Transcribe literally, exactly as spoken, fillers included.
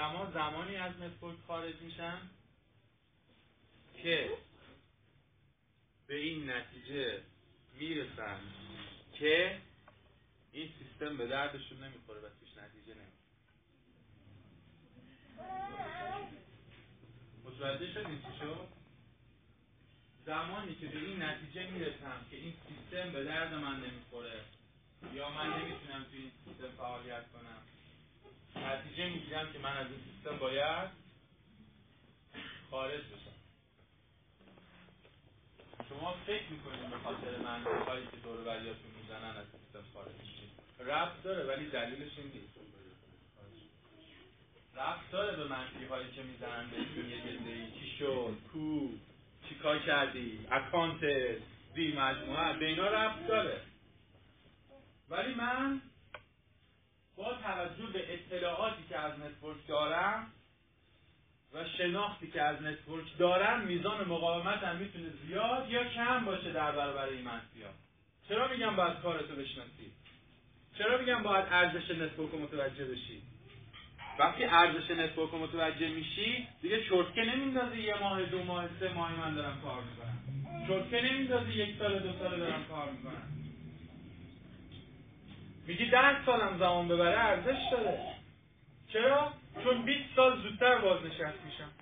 آدما زمانی از نتورک خارج میشن که به این نتیجه میرسن که این سیستم به دردشون نمیخوره و توش نتیجه نمیخوره. متوجه شدید چی شد؟ زمانی که به این نتیجه میرسم که این سیستم به درد من نمیخوره یا من نمیتونم توی این سیستم فعالیت کنم، نتیجه میگیرم که من از این سیستم باید خارج بشم. شما فکر میکنید به خاطر منطقهایی که دور و بریاتون میزنن از سیستم خارج میشید. ربط داره ولی دلیلش این نیست. ربط داره به منطقهایی که میزنن به این یه گندهی چی شد، کو، چی کار کردی، اکانت، دی مجموعه، به اینا ربط داره. ولی من با توجه به اطلاعاتی که از نتورک دارم و شناختی که از نتورک دارم میزان مقاومتم میتونه زیاد یا کم باشه در برابر این منفی‌ها. چرا میگم باید کارتو بشناسی؟ چرا میگم باید ارزش نتورک رو متوجه بشی؟ وقتی ارزش نتورک رو متوجه میشی دیگه چرتکه نمیندازی یه ماه، دو ماه، سه ماه من دارم کار میکنم. چرتکه نمیندازی یک سال، دو سال دارم کار میکنم. میگی ده سالم زمان ببره ارزش داره. چرا؟ چون بیست سال زودتر بازنشست میشم.